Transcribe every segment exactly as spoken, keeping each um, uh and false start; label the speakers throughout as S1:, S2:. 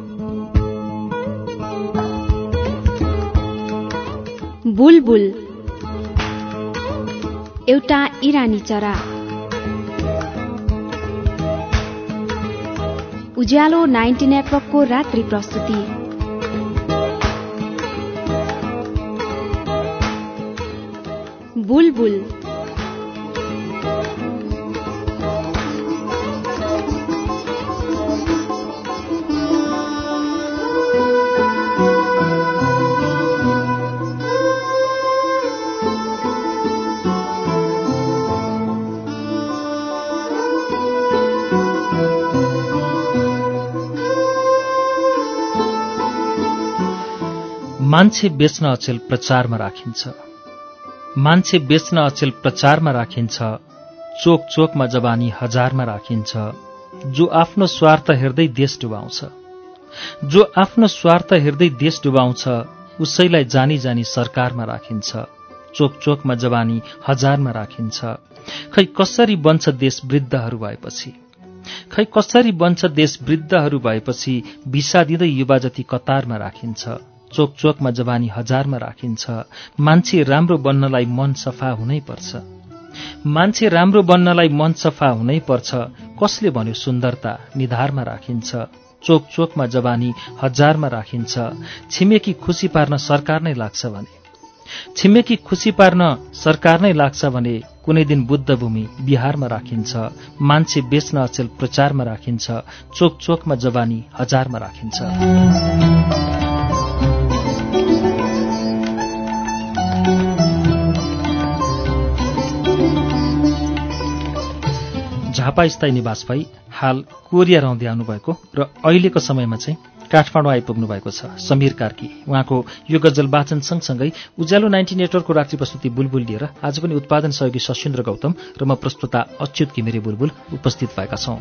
S1: बुलबुल एउटा इरानी चरा। उज्यालो नाइन्टी नेटवर्कको रात्रि प्रस्तुति। बुलबुल
S2: मान्छे बेच्न अचेल प्रचारमा राखिन्छ, मान्छे बेच्न अचेल प्रचारमा राखिन्छ, चोक चोकमा जवानी हजारमा राखिन्छ। जो आफ्नो स्वार्थ हेर्दै देश डुबाउँछ, जो आफ्नो स्वार्थ हेर्दै देश डुबाउँछ, उसैलाई जानी जानी सरकारमा राखिन्छ, चोक चोकमा जवानी हजारमा राखिन्छ। खै कसरी बन्छ देश वृद्धहरू भएपछि, खै कसरी बन्छ देश वृद्धहरू भएपछि, भिसा दिँदै युवा जति कतारमा राखिन्छ, चोक चोकमा जवानी हजारमा राखिन्छ। मान्छे राम्रो बन्नलाई मन सफा हुनै पर्छ, मान्छे राम्रो बन्नलाई मन सफा हुनै पर्छ। कसले भन्यो सुन्दरता निधारमा राखिन्छ, चोक चोकमा जवानी हजारमा राखिन्छ। छिमेकी खुसी पार्न सरकार नै लाग्छ भने, छिमेकी खुसी पार्न सरकार नै लाग्छ भने, कुनै दिन बुद्ध भूमि बिहारमा राखिन्छ। मान्छे बेच्न अचेल प्रचारमा राखिन्छ, चोक चोकमा जवानी हजारमा राखिन्छ। झापा स्थायी निवास भई हाल कोरिया रहँदै आउनुभएको र अहिलेको समयमा चाहिँ काठमाडौँ आइपुग्नु भएको छ समीर कार्की। उहाँको यो गजल वाचन सँगसँगै उज्यालो नाइन्टी नेटवर्कको रात्रि प्रस्तुति बुलबुल लिएर आज पनि उत्पादन सहयोगी सशिन्द्र गौतम र म प्रस्तुता अच्युत घिमिरे बुलबुल उपस्थित भएका छौं।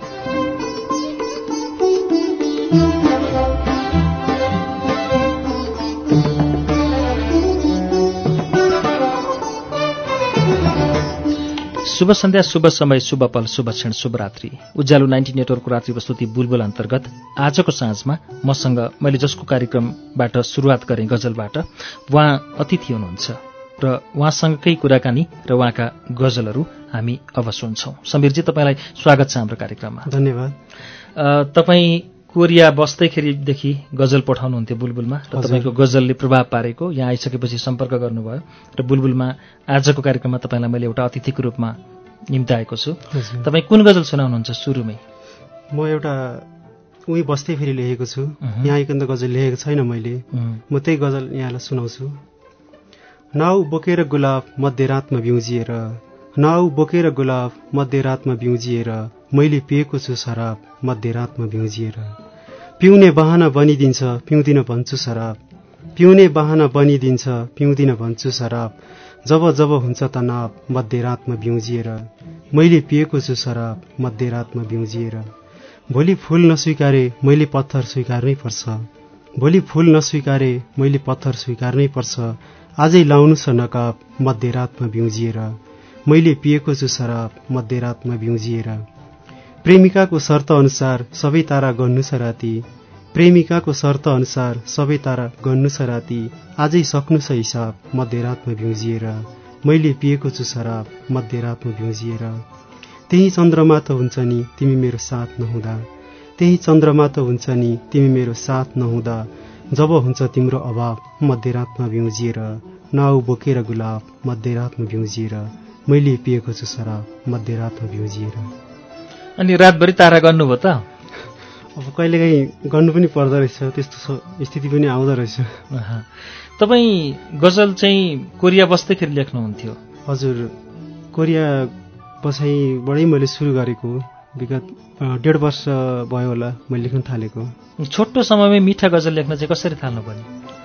S2: शुभ सन्ध्या, शुभ समय, शुभ पल, शुभ क्षण, शुभरात्रि। उज्यालो नाइन्टी नेटवर्कको रात्रि प्रस्तुति बुलबुल अन्तर्गत आजको साँझमा मसँग मैले जसको कार्यक्रमबाट सुरुवात गरेँ गजलबाट, उहाँ अतिथि हुनुहुन्छ र उहाँसँगकै कुराकानी र उहाँका गजलहरू हामी अब सुन्छौं। समीरजी, तपाईँलाई स्वागत छ हाम्रो कार्यक्रममा।
S3: धन्यवाद।
S2: तपाईँ कोरिया बस्दैखेरिदेखि गजल पठाउनुहुन्थ्यो बुलबुलमा र तपाईँको गजलले प्रभाव पारेको, यहाँ आइसकेपछि सम्पर्क गर्नुभयो र बुलबुलमा आजको कार्यक्रममा तपाईँलाई मैले एउटा अतिथिको रूपमा निम्ताएको छु। तपाईँ कुन गजल सुनाउनुहुन्छ सुरुमै?
S3: म एउटा उही बस्दै फेरि लेखेको छु, यहाँ आइकन त गजल लेखेको छैन मैले, म त्यही गजल यहाँलाई सुनाउँछु। नाउ बोकेर गुलाब मध्यरातमा बिउजिएर, नाउ बोकेर गुलाब मध्यरातमा बिउजिएर, मैले पिएको छु शराब मध्यरातमा बिउजिएर। पिउने बहाना बनिदिन्छ पिउँदिन भन्छु शराब, पिउने बहाना बनिदिन्छ पिउँदिन भन्छु शराब। जब जब हुन्छ तनाव मध्यरातमा बिउजिएर, मैले पिएको छु शराब मध्यरातमा बिउजिएर। भोलि फूल नस्वीकारे मैले पत्थर स्वीकार्नै पर्छ, भोलि फूल नस्वीकारे मैले पत्थर स्वीकार्नै पर्छ। आजै लाउनु छ नकाब मध्यरातमा बिउजिएर, मैले पिएको छु शराब मध्यरातमा बिउजिएर। प्रेमिकाको शर्त अनुसार सबै तारा गन्नु छ राति, प्रेमिकाको शर्त अनुसार सबै तारा गन्नु छ राति। आजै सक्नु छ हिसाब मध्यरातमा बिउजिएर, मैले पिएको छु शराब मध्यरातमा बिउजिएर। त्यही चन्द्रमा त हुन्छ नि तिमी मेरो साथ नहुँदा, त्यही चन्द्रमा त हुन्छ नि तिमी मेरो साथ नहुँदा। जब हुन्छ तिम्रो अभाव मध्यरातमा बिउजिएर, नाउ बोकेर गुलाब मध्यरातमा बिउजिएर, मैले पिएको छु शराब मध्यरातमा बिउजिएर।
S2: अनि रातभरि तारा गर्नुभयो त?
S3: अब कहिलेकाहीँ गर्नु पनि पर्दो रहेछ, त्यस्तो स्थिति पनि आउँदो रहेछ।
S2: तपाईँ गजल चाहिँ कोरिया बस्दैखेरि लेख्नुहुन्थ्यो?
S3: हजुर, कोरिया बसाइबाटै मैले सुरु गरेको, विगत डेढ वर्ष भयो होला मैले लेख्न थालेको।
S2: छोटो समयमै मिठा गजल लेख्न चाहिँ कसरी थाल्नु पर्यो?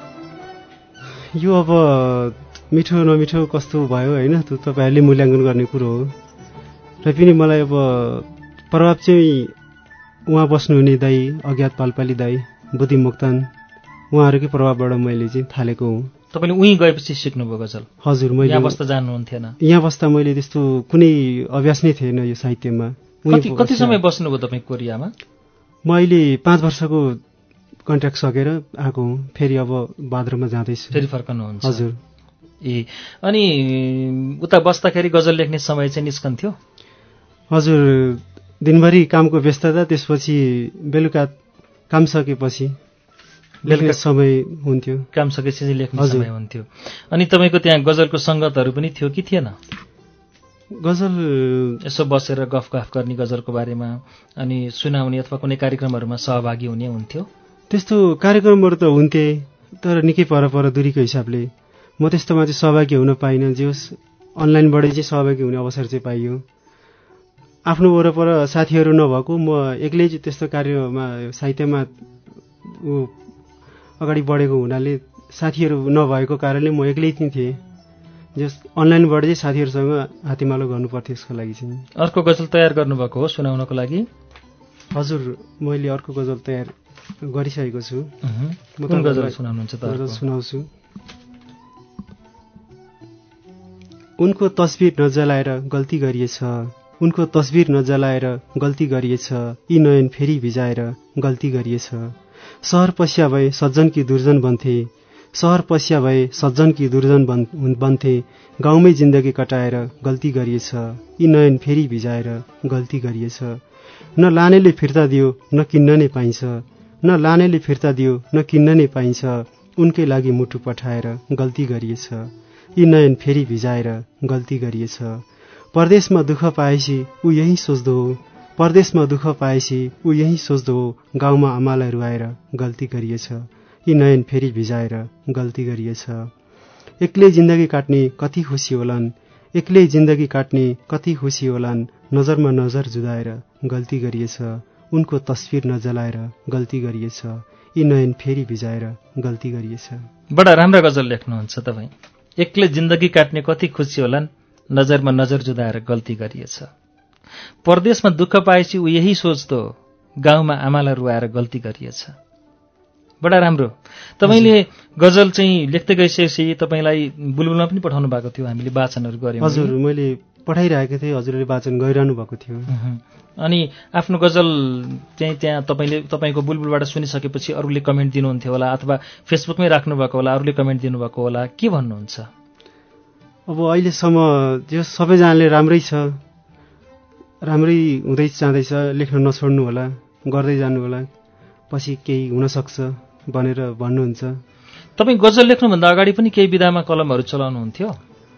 S3: यो अब मिठो नमिठो कस्तो भयो होइन, त्यो तपाईँहरूले मूल्याङ्कन गर्ने कुरो हो। र पनि मलाई अब प्रभाव चाहिँ उहाँ बस्नुहुने दाई अज्ञात पालपाली दाई बुद्धि मोक्तान उहाँहरूकै प्रभावबाट मैले चाहिँ थालेको हुँ।
S2: तपाईँले उहीँ गएपछि सिक्नुभयो गजल?
S3: हजुर, मैले
S2: यहाँ बस्दा जान्नुहुन्थेन?
S3: यहाँ बस्दा मैले त्यस्तो कुनै अभ्यास नै थिएन यो साहित्यमा।
S2: कति कति समय बस्नुभयो तपाईँ कोरियामा?
S3: म अहिले पाँच वर्षको कन्ट्र्याक्ट सकेर आएको हुँ। फेरि अब भाद्रमा जाँदैछु।
S2: फेरि फर्कनुहुन्छ?
S3: हजुर।
S2: ए अनि उता बस्दाखेरि गजल लेख्ने समय चाहिँ निस्कन्थ्यो?
S3: हजुर, दिनभरि कामको व्यस्तता, त्यसपछि बेलुका काम सकेपछि लेख्ने समय हुन्थ्यो।
S2: काम सकेपछि चाहिँ लेख्ने समय हुन्थ्यो। अनि तपाईँको त्यहाँ गजलको सङ्गतहरू पनि थियो कि थिएन?
S3: गजल
S2: यसो बसेर गफ गफ गर्ने गजलको बारेमा अनि सुनाउने अथवा कुनै कार्यक्रमहरूमा सहभागी हुने हुन्थ्यो?
S3: त्यस्तो कार्यक्रमहरू त हुन्थे, तर निकै पर पर दूरीको हिसाबले म त्यस्तोमा चाहिँ सहभागी हुन पाइनँ। जे होस् अनलाइनबाटै चाहिँ सहभागी हुने अवसर चाहिँ पाइयो। आफ्नो वरपर साथीहरू नभएको, म एक्लै चाहिँ त्यस्तो कार्यमा साहित्यमा अगाडि बढेको हुनाले साथीहरू नभएको कारणले म एक्लै चाहिँ थिएँ। जस अनलाइनबाट चाहिँ साथीहरूसँग हातेमालो गर्नुपर्थ्यो यसको लागि चाहिँ।
S2: अर्को गजल तयार गर्नुभएको हो सुनाउनको लागि?
S3: हजुर, मैले अर्को गजल तयार गरिसकेको छु।
S2: कुन गजल सुनाउनुहुन्छ त?
S3: गजल सुनाउँछु। उनको तस्बिर नजलाएर गल्ती गरिएछ, उनको तस्बिर नजलाएर गल्ती गरिएछ, यी नयन फेरि भिजाएर गल्ती गरिएछ। सहर पस्या भए सज्जन कि दुर्जन बन्थे, सहर पस्या भए सज्जन कि दुर्जन बन्थे, गाउँमै जिन्दगी कटाएर गल्ती गरिएछ, यी नयन फेरि भिजाएर गल्ती गरिएछ। न लानेले फिर्ता दियो न किन्न नै पाइन्छ, न लानेले फिर्ता दियो न किन्न नै पाइन्छ, उनकै लागि मुटु पठाएर गल्ती गरिएछ, यी नयन फेरि भिजाएर गल्ती गरिएछ। परदेशमा दुःख पाएपछि ऊ यही सोच्दो हो, परदेशमा दुःख पाएपछि ऊ यही सोच्दो हो, गाउँमा आमालाई रुवाएर गल्ती गरिएछ, यी नयन फेरि भिजाएर गल्ती गरिएछ। एक्लै जिन्दगी काट्ने कति खुसी होलान्, एक्लै जिन्दगी काट्ने कति खुसी होलान्, नजरमा नजर जुदाएर गल्ती गरिएछ, उनको तस्बिर नजलाएर गल्ती गरिएछ, यी नयन फेरि भिजाएर गल्ती गरिएछ।
S2: बडा राम्रा गजल लेख्नुहुन्छ तपाईँ। एक्लै जिन्दगी काट्ने कति खुसी होलान्, नजरमा नजर जुदाएर गल्ती गरिएछ। परदेशमा दुःख पाएपछि ऊ यही सोच्दो, गाउँमा आमालाई रुवाएर गल्ती गरिएछ। बडा राम्रो। तपाईँले गजल चाहिँ लेख्दै गइसकेपछि तपाईँलाई बुलबुलमा पनि पठाउनु भएको थियो, हामीले वाचनहरू गऱ्यौँ।
S3: हजुर, मैले पठाइरहेको थिएँ, हजुरले वाचन गरिरहनु भएको थियो।
S2: अनि आफ्नो गजल चाहिँ त्यहाँ तपाईँले तपाईँको बुलबुलबाट सुनिसकेपछि अरूले कमेन्ट दिनुहुन्थ्यो होला, अथवा फेसबुकमै राख्नुभएको होला, अरूले कमेन्ट दिनुभएको होला, के भन्नुहुन्छ?
S3: अब अहिलेसम्म त्यो सबैजनाले राम्रै छ, राम्रै हुँदै जाँदैछ, लेख्न नछोड्नु होला, गर्दै जानु होला, पछि केही हुनसक्छ भनेर भन्नुहुन्छ।
S2: तपाईँ गजल लेख्नुभन्दा अगाडि पनि केही विधामा कलमहरू चलाउनुहुन्थ्यो?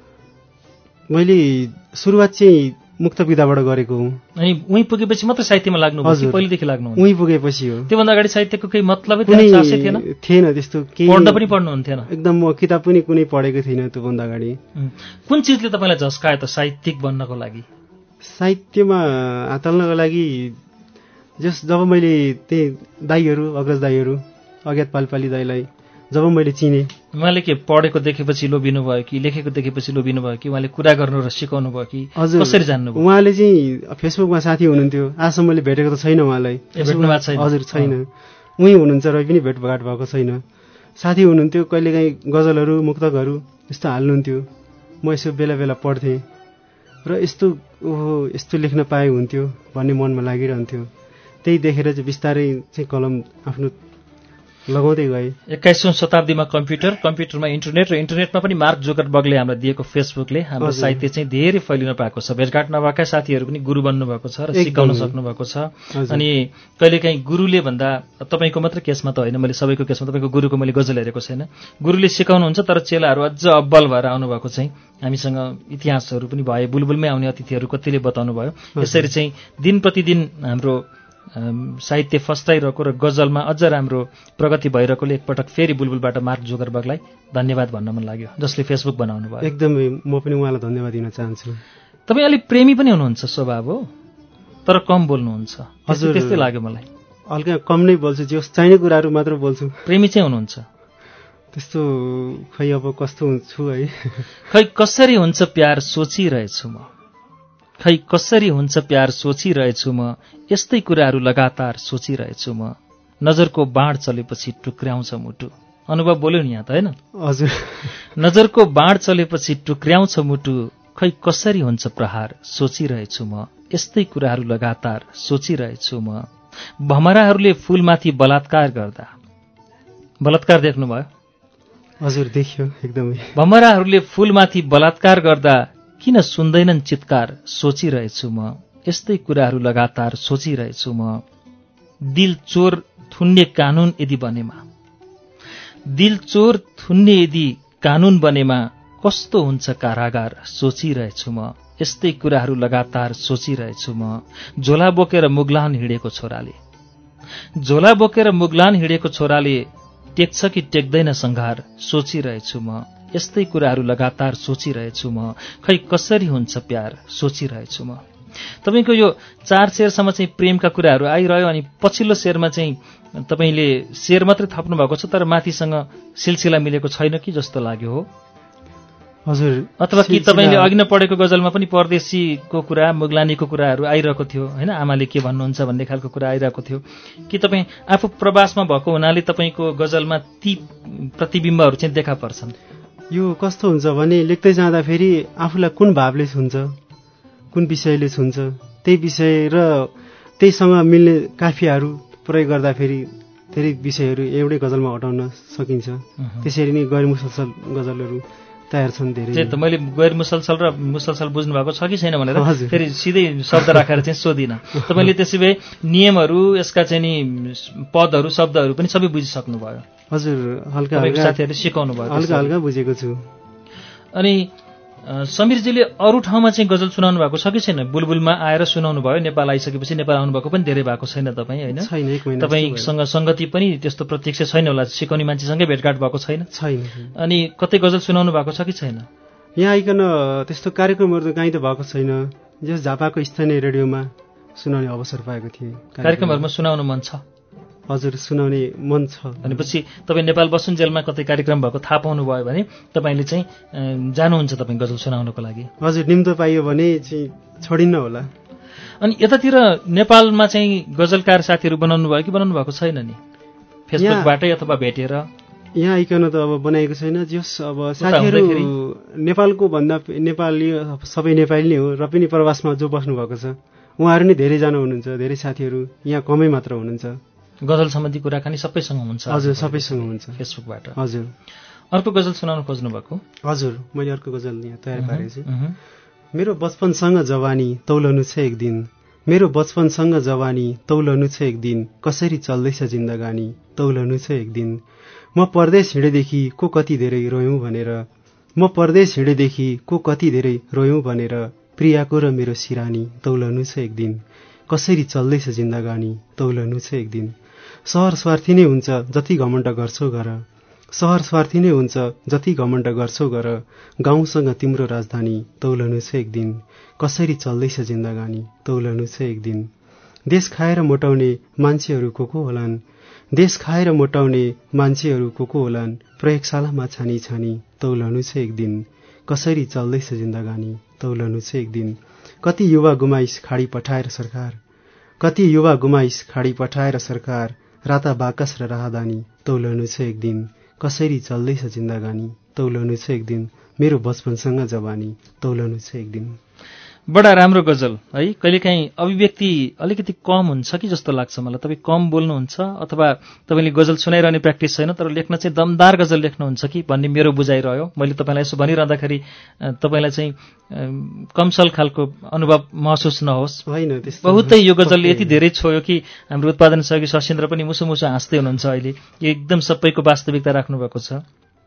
S3: मैले सुरुवात चाहिँ मुक्त विधाबाट गरेको हुँ।
S2: अनि उहीँ पुगेपछि मात्र साहित्यमा लाग्नुभयो? पहिलेदेखि लाग्नुहुन्छ?
S3: उहीँ पुगेपछि हो।
S2: त्योभन्दा अगाडि साहित्यको केही मतलबै थिएन, चासै थिएन?
S3: थिएन त्यस्तो केही।
S2: पढ्न पनि पढ्नुहुन्थेन?
S3: एकदम म किताब पनि कुनै पढेको थिइनँ त्योभन्दा अगाडि।
S2: कुन चिजले तपाईँलाई झस्कायो त साहित्यिक बन्नको लागि?
S3: साहित्यमा हात हाल्नको लागि जस जब मैले त्यही दाईहरू, अग्रज दाईहरू, अज्ञात पालपाली दाईलाई जब मैले चिने,
S2: उहाँले के पढेको देखेपछि लोभिनु भयो कि लेखेको देखेपछि लोभिनु भयो कि उहाँले कुरा गर्नु र सिकाउनु भयो कि कसरी जान्नुभयो?
S3: उहाँले चाहिँ फेसबुकमा साथी हुनुहुन्थ्यो, आजसम्म मैले भेटेको त छैन उहाँलाई। हजुर, छैन, उहीँ हुनुहुन्छ र पनि भेटघाट भएको छैन। साथी हुनुहुन्थ्यो, कहिलेकाहीँ गजलहरू मुक्तकहरू यस्तो हाल्नुहुन्थ्यो, म यसो बेला बेला पढ्थेँ र यस्तो ओहो यस्तो लेख्न पाए हुन्थ्यो भन्ने मनमा लागिरहन्थ्यो। त्यही देखेर चाहिँ बिस्तारै चाहिँ कलम आफ्नो लगाउँदै गए।
S2: एक्काइसौँ शताब्दीमा कम्प्युटर, कम्प्युटरमा इन्टरनेट र इन्टरनेटमा पनि मार्क जुकरबर्गले हामीलाई दिएको फेसबुकले हाम्रो साहित्य चाहिँ धेरै फैलिन पाएको छ। भेटघाट नभएका साथीहरू पनि गुरु बन्नुभएको छ र सिकाउन सक्नुभएको छ। अनि कहिलेकाहीँ गुरुले भन्दा तपाईँको मात्र केसमा त होइन, मैले सबैको केसमा, तपाईँको गुरुको मैले गजल हेरेको छैन, गुरुले सिकाउनुहुन्छ तर चेलाहरू अझ अब्बल भएर आउनुभएको चाहिँ हामीसँग इतिहासहरू पनि भए, बुलबुलमै आउने अतिथिहरू कतिले बताउनु भयो। यसरी चाहिँ दिन प्रतिदिन हाम्रो साहित्य फस्टाइरहेको र गजलमा अझ राम्रो प्रगति भइरहेकोले एकपटक फेरि बुलबुलबाट मार्क जुकरबर्गलाई धन्यवाद भन्न मन लाग्यो, जसले फेसबुक बनाउनु भयो।
S3: एकदमै, म पनि उहाँलाई धन्यवाद दिन चाहन्छु।
S2: तपाईँ अलिक प्रेमी पनि हुनुहुन्छ स्वभाव हो, तर कम बोल्नुहुन्छ। हजुर, त्यस्तै लाग्यो मलाई।
S3: हल्का कम नै बोल्छु, जे चाहिने कुराहरू मात्र बोल्छु।
S2: प्रेमी चाहिँ हुनुहुन्छ?
S3: त्यस्तो खै अब कस्तो हुन्छु है।
S2: खै कसरी हुन्छ प्यार सोचिरहेछु म, खै कसरी हुन्छ प्यार सोचिरहेछु म, यस्तै कुराहरू लगातार सोचिरहेछु म, नजरको बाण चलेपछि टुक्र्याउँछ मुटु। अनुभव बोल्यो नि यहाँ त, होइन?
S3: हजुर।
S2: नजरको बाण चलेपछि टुक्र्याउँछ मुटु, खै कसरी हुन्छ प्रहार सोचिरहेछु म, यस्तै कुराहरू लगातार सोचिरहेछु म। भमराहरूले फूलमाथि बलात्कार गर्दा बलात्कार देख्नुभयो?
S3: हजुर देखियो एकदमै।
S2: भमराहरूले फूलमाथि बलात्कार गर्दा किन सुन्दैनन् चित्कार सोचिरहेछु म, यस्तै कुराहरू लगातार सोचिरहेछु म। दिल चोर थुन्ने कानून यदि बनेमा, दिल चोर थुन्ने यदि कानून बनेमा कस्तो हुन्छ कारागार सोचिरहेछु म, यस्तै कुराहरू लगातार सोचिरहेछु म। झोला बोकेर मुगलान हिँडेको छोराले, झोला बोकेर मुगलान हिँडेको छोराले टेक्छ कि टेक्दैन संघार सोचिरहेछु म, यस्तै कुराहरू लगातार सोचिरहेछु म। खै कसरी हुन्छ प्यार सोचिरहेछु म। तपाईको यो चार शेरसम्म चाहिँ प्रेमका कुराहरू आइरह्यो, अनि पछिल्लो शेरमा चाहिँ तपाईले शेर मात्रै थप्नु भएको छ, तर माथिसँग सिलसिला मिलेको छैन कि जस्तो लाग्यो हो
S3: हजुर।
S2: अथवा कि तपाईँले अघि नै पढेको गजलमा पनि परदेशीको कुरा, मुगलानीको कुराहरू आइरहेको थियो होइन, आमाले के भन्नुहुन्छ भन्ने खालको कुरा आइरहेको थियो कि तपाईँ आफू प्रवासमा भएको हुनाले तपाईँको गजलमा ती प्रतिबिम्बहरू चाहिँ देखा पर्छन्?
S3: यो कस्तो हुन्छ भने लेख्दै जाँदा फेरि आफूलाई कुन भावले छुन्छ, कुन विषयले छुन्छ, त्यही विषय र त्यहीसँग मिल्ने काफियाहरू प्रयोग गर्दाखेरि धेरै विषयहरू एउटै गजलमा अटाउन सकिन्छ। त्यसरी नै गैर मुसलसल गजलहरू तयार छन् धेरै।
S2: त्यही त मैले गैर मुसलसल र मुसलसल बुझ्नु भएको छ कि छैन भनेर फेरि सिधै शब्द राखेर चाहिँ सोधिनँ। तपाईँले त्यसै भए नियमहरू, यसका चाहिँ नि पदहरू, शब्दहरू पनि सबै बुझिसक्नु भयो?
S3: हजुर, हल्का हल्का
S2: साथीहरूले सिकाउनु भयो?
S3: हल्का हल्का बुझेको छु।
S2: अनि समीरजीले अरू ठाउँमा चाहिँ गजल सुनाउनु भएको छ कि छैन? बुलबुलमा आएर सुनाउनु भयो, नेपाल आइसकेपछि नेपाल आउनुभएको पनि धेरै भएको छैन तपाईँ होइन?
S3: छैन, एक महिना।
S2: तपाईँसँग सङ्गति पनि त्यस्तो प्रत्यक्ष छैन होला, सिकाउने मान्छेसँगै भेटघाट भएको छैन?
S3: छैन।
S2: अनि कतै गजल सुनाउनु भएको छ कि छैन?
S3: यहाँ आइकन त्यस्तो कार्यक्रमहरू त काहीँ त भएको छैन। जस झापाको स्थानीय रेडियोमा सुनाउने अवसर पाएको थिएँ।
S2: कार्यक्रमहरूमा सुनाउनु मन छ?
S3: हजुर, सुनाउने मन छ।
S2: भनेपछि तपाईँ नेपाल बसुन्जेलमा कतै कार्यक्रम भएको थाहा पाउनु भयो भने तपाईँले चाहिँ जानुहुन्छ तपाईँ गजल सुनाउनको लागि?
S3: हजुर, निम्तो पाइयो भने चाहिँ छोडिन्न होला।
S2: अनि यतातिर नेपालमा चाहिँ गजलकार साथीहरू बनाउनु भयो कि बनाउनु भएको छैन नि? फेसबुकबाटै अथवा भेटेर?
S3: यहाँ आइकन त अब बनाएको छैन। जस अब साथीहरू नेपालको भन्दा नेपाली सबै नेपाली नै हो, र पनि प्रवासमा जो बस्नु भएको छ उहाँहरू नै धेरैजना हुनुहुन्छ। धेरै साथीहरू यहाँ कमै मात्र हुनुहुन्छ।
S2: गजल सम्बन्धी कुराकानी सबैसँग हुन्छ?
S3: हजुर, सबैसँग हुन्छ
S2: फेसबुकबाट।
S3: हजुर।
S2: अर्को गजल सुनाउन खोज्नु भएको?
S3: हजुर, मैले अर्को गजल यहाँ तयार पारेको छु। मेरो बचपनसँग जवानी तौलनु छ एक दिन, मेरो बचपनसँग जवानी तौलनु छ एक दिन, कसरी चल्दैछ जिन्दगानी तौलनु छ एक दिन। म परदेश हिँडेदेखि को कति धेरै रोयौँ भनेर, म परदेश हिँडेदेखि को कति धेरै रोयौँ भनेर, प्रियाको र मेरो सिरानी तौलनु छ एक दिन, कसरी चल्दैछ जिन्दगानी तौलनु छ एक दिन। सहर स्वार्थी नै हुन्छ जति घमण्ड गर्छौ गर, सहर स्वार्थी नै हुन्छ जति घमण्ड गर्छौ गर, गाउँसँग तिम्रो राजधानी तौलनु छ एक दिन, कसरी चल्दैछ जिन्दगानी तौलनु छ एक दिन। देश खाएर मोटाउने मान्छेहरू को को होलान्, देश खाएर मोटाउने मान्छेहरू को को होलान्, प्रयोगशालामा छानी छानी तौलनु छ एक दिन, कसरी चल्दैछ जिन्दगानी तौलनु छ एक दिन। कति युवा गुमाइस खाडी पठाएर सरकार, कति युवा गुमाइस खाडी पठाएर सरकार, राता बाकस र राहदानी तौलनु छ एक दिन, कसरी चल्दैछ जिन्दगानी तौलनु छ एक दिन। मेरो बचपनसँग जवानी तौलनु छ एक दिन।
S2: बडा राम्रो गजल है। कहिलेकाहीँ अभिव्यक्ति अलिकति कम हुन्छ कि जस्तो लाग्छ मलाई। तपाईँ कम बोल्नुहुन्छ अथवा तपाईँले गजल सुनाइरहने प्र्याक्टिस छैन, तर लेख्न चाहिँ दमदार गजल लेख्नुहुन्छ कि भन्ने मेरो बुझाइरह्यो। मैले तपाईँलाई यसो भनिरहँदाखेरि तपाईँलाई चाहिँ कमसल खालको अनुभव महसुस नहोस्।
S3: होइन,
S2: बहुतै यो गजलले यति धेरै छोयो कि हाम्रो उत्पादन सहयोगी सशिन्द्र पनि मुसु मुसु हाँस्दै हुनुहुन्छ अहिले। यो एकदम सबैको वास्तविकता राख्नुभएको छ।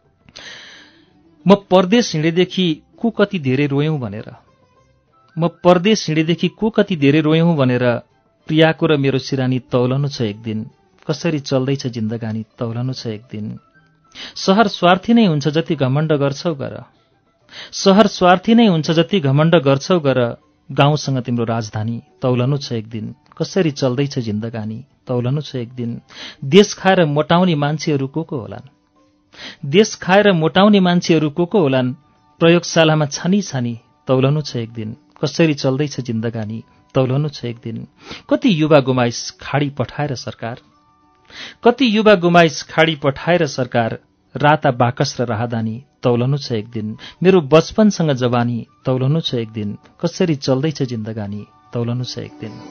S2: म परदेश हिँडेदेखि को कति धेरै रोयौँ भनेर, म परदेश हिँडेदेखि को कति धेरै रोयौँ भनेर, प्रियाको र मेरो सिरानी तौलनु छ एक दिन, कसरी चल्दैछ जिन्दगानी तौलनु छ एक दिन। सहर स्वार्थी नै हुन्छ जति घमण्ड गर्छौ गर, सहर स्वार्थी नै हुन्छ जति घमण्ड गर्छौ गर, गाउँसँग तिम्रो राजधानी तौलनु छ एक दिन, कसरी चल्दैछ जिन्दगानी तौलनु छ एक दिन। देश खाएर मोटाउने मान्छेहरू को को होलान्, देश खाएर मोटाउने मान्छेहरू को को होलान्, प्रयोगशालामा छानी छानी तौलनु छ एक दिन, कसरी चल्दैछ जिन्दगानी तौलनु छ एक दिन। कति युवा गुमाइस खाडी पठाएर सरकार, कति युवा गुमाइस खाडी पठाएर सरकार, राता बाकस र राहदानी तौलनु छ एक दिन। मेरो बचपनसँग जवानी तौलनु छ एक दिन, कसरी चल्दैछ जिन्दगानी तौलनु छ एक दिन।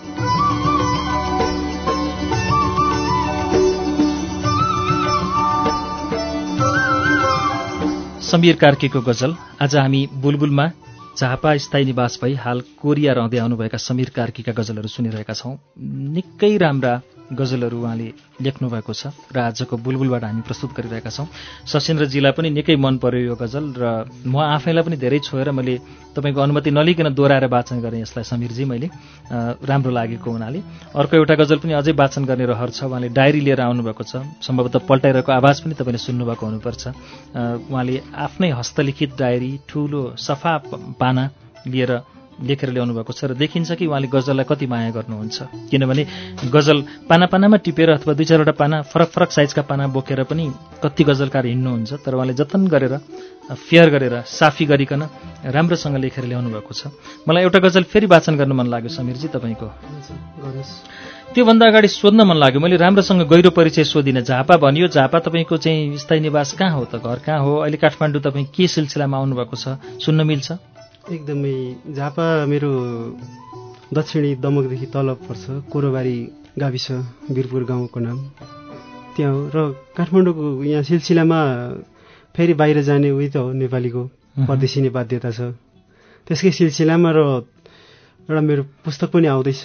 S2: समीर कार्कीको गजल। आज हामी बुलबुलमा झापा स्थायी निवास भई हाल कोरिया रहँदै आउनुभएका समीर कार्कीका गजलहरू सुनिरहेका छौँ। निकै राम्रा गजलहरू उहाँले लेख्नुभएको छ र आजको बुलबुलबाट हामी प्रस्तुत गरिरहेका छौँ। सशेन्द्रजीलाई पनि निकै मन पर्यो यो गजल र म आफैलाई पनि धेरै छोएर मैले तपाईँको अनुमति नलिकन दोहोऱ्याएर वाचन गरेँ यसलाई समीरजी मैले, राम्रो लागेको हुनाले। अर्को एउटा गजल पनि अझै वाचन गर्ने रहर छ। उहाँले डायरी लिएर आउनुभएको छ, सम्भवतः पल्टाइरहेको आवाज पनि तपाईँले सुन्नुभएको हुनुपर्छ। उहाँले आफ्नै हस्तलिखित डायरी ठुलो सफा पाना लिएर लेखेर ल्याउनु भएको छ र देखिन्छ कि उहाँले गजललाई कति माया गर्नुहुन्छ। किनभने गजल पाना पानामा टिपेर अथवा दुई चारवटा पाना फरक फरक साइजका पाना बोकेर पनि कति गजलकार हिँड्नुहुन्छ, तर उहाँले जतन गरेर फेयर गरेर साफी गरिकन राम्रोसँग लेखेर ल्याउनु भएको छ। मलाई एउटा गजल फेरि वाचन गर्न मन लाग्यो समीरजी तपाईँको। त्योभन्दा अगाडि सोध्न मन लाग्यो, मैले राम्रोसँग गहिरो परिचय सोधिनँ। झापा भनियो, झापा तपाईँको चाहिँ स्थायी निवास कहाँ हो त, घर कहाँ हो, अहिले काठमाडौँ तपाईँ के सिलसिलामा आउनुभएको छ, सुन्न मिल्छ?
S3: एकदमै झापा मेरो दक्षिणी दमकदेखि तल पर्छ, कोरोबारी गाविस वीरपुर गाउँको नाम त्यहाँ हो। र काठमाडौँको यहाँ सिलसिलामा फेरि बाहिर जाने उही त हो, नेपालीको परदेशी नै बाध्यता छ, त्यसकै सिलसिलामा। र एउटा मेरो पुस्तक पनि आउँदैछ,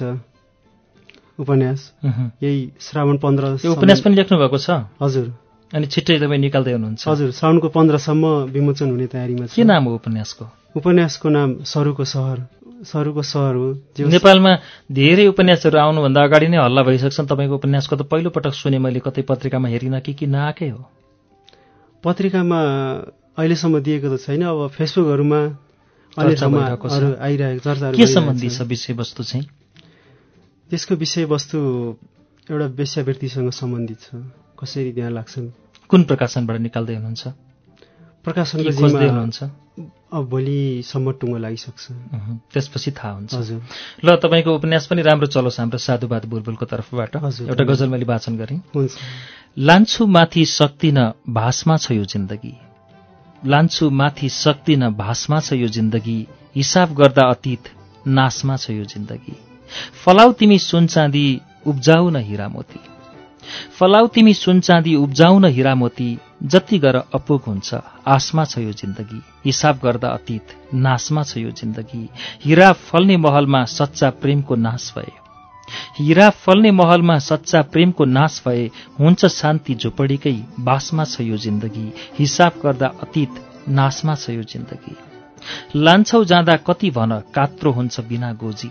S3: उपन्यास, यही श्रावण पन्ध्र।
S2: उपन्यास पनि लेख्नु भएको छ?
S3: हजुर।
S2: अनि छिट्टै तपाईँ निकाल्दै हुनुहुन्छ? हजुर,
S3: श्रावणको पन्ध्रसम्म विमोचन हुने तयारीमा छ।
S2: के नाम हो उपन्यासको?
S3: उपन्यासको नाम सरुको सहर। सरुको सहर हो।
S2: नेपालमा धेरै उपन्यासहरू आउनुभन्दा अगाडि नै हल्ला भइसक्छन्। तपाईँको उपन्यासको त पहिलो पटक सुने मैले, कतै पत्रिकामा हेरिन कि कि नआएकै हो?
S3: पत्रिकामा अहिलेसम्म दिएको त छैन, अब फेसबुकहरूमा आइरहेको चर्चाहरू।
S2: के सम्बन्धी छ विषयवस्तु चाहिँ?
S3: त्यसको विषयवस्तु एउटा वेश्यावृत्तिसँग सम्बन्धित छ, कसरी त्यहाँ लाग्छन्।
S2: कुन प्रकाशनबाट निकाल्दै हुनुहुन्छ?
S3: प्रकाशनको
S2: खोज्दै हुनुहुन्छ?
S3: अब भोलिसम्म टुङ्गो लागिसक्छ,
S2: त्यसपछि थाहा हुन्छ।
S3: हजुर।
S2: ल, तपाईँको उपन्यास पनि राम्रो चलोस् हाम्रो साधुवाद बुलबुलको तर्फबाट। एउटा गजल मैले वाचन गरेँ।
S3: हुन्छ।
S2: लान्छु माथि सक्दिन भासमा छ यो जिन्दगी, लान्छु माथि सक्दिन भासमा छ यो जिन्दगी, हिसाब गर्दा अतीत नासमा छ यो जिन्दगी। फलाउ तिमी सुन चाँदी उब्जाउ न हिरा मोती, फलाउ तिमी सुन चाँदी उब्जाउ न हिरा मोती, जति गर अपुग हुन्छ आसमा छ यो जिन्दगी, हिसाब गर्दा अतीत नासमा छ यो जिन्दगी। हिरा फल्ने महलमा सच्चा प्रेमको नाश भए, हिरा फल्ने महलमा सच्चा प्रेमको नाश भए, हुन्छ शान्ति झोपडीकै बासमा छ यो जिन्दगी, हिसाब गर्दा अतीत नासमा छ यो जिन्दगी। लान्छौ जाँदा कति भन कात्रो हुन्छ बिना गोजी,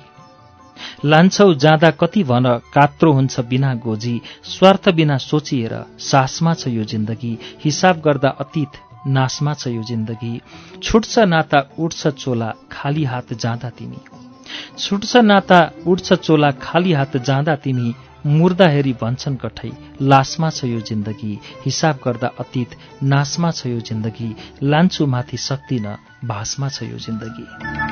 S2: लान्छौ जाँदा कति भन कात्रो हुन्छ बिना गोजी, स्वार्थ बिना सोचिएर सासमा छ यो जिन्दगी, हिसाब गर्दा अतीत नासमा छ यो जिन्दगी। छुट्छ नाता उड्छ चोला खाली हात जाँदा तिमी, छुट्छ नाता उड्छ चोला खाली हात जाँदा तिमी, मुर्दा हेरी भन्छन् कठै लासमा छ यो जिन्दगी, हिसाब गर्दा अतीत नासमा छ यो जिन्दगी। लान्छु माथि सक्दिन भासमा छ यो जिन्दगी।